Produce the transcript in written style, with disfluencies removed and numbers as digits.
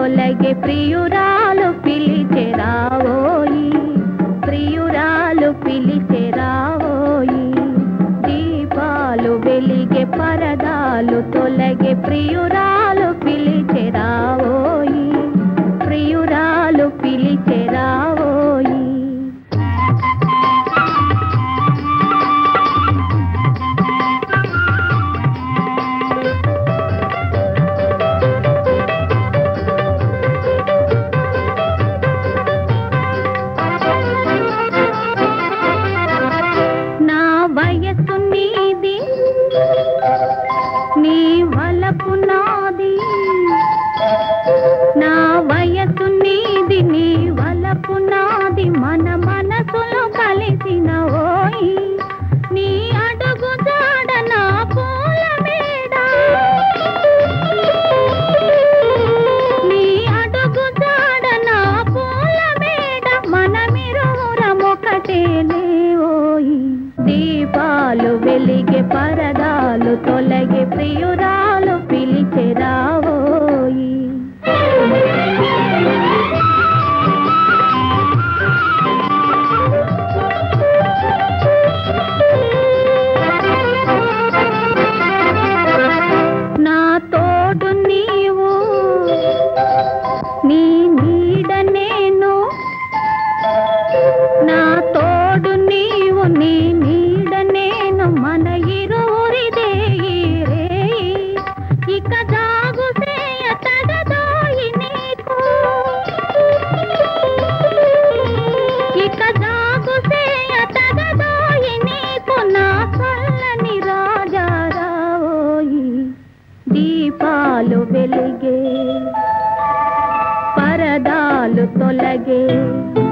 తొలగే ప్రియురాలు పిలిచె రావోయి, ప్రియురాలు పిలిచె రావోయి. దీపాలు వెలిగే పరదాలు తొలగే ప్రియురాలు పిలిచె రావోయి, ప్రియురాలు పిలిచె రావోయి. వయసు నీది నీ వలపు నాది, నా వయసు నీది నీ వలపు నాది, మన మనసులు కలిసిన ఓయి. నీ అడుగు జాడ నా పూల మేడ, నీ అడుగు జాడ నా పూల మేడ, మనమిరువురమొకటేలే ఓయి. దీపాలు వెలిగే పరదాలు తొలగే ప్రియురాలు పిలిచె రావోయి. నా తోడు నీవు నీ నీడ నేను, నా తోడు నీవు నీ నీడ నేను, మన ఇరువురిదే ఈ రేయి. ఇక జాగు సేయ తగదోయి నీకు, ఇక జాగు సేయ తగదోయి నీకు, నా చల్లని రాజా రావోయి. దీపాలు వెలిగే పరదాలు తొలగే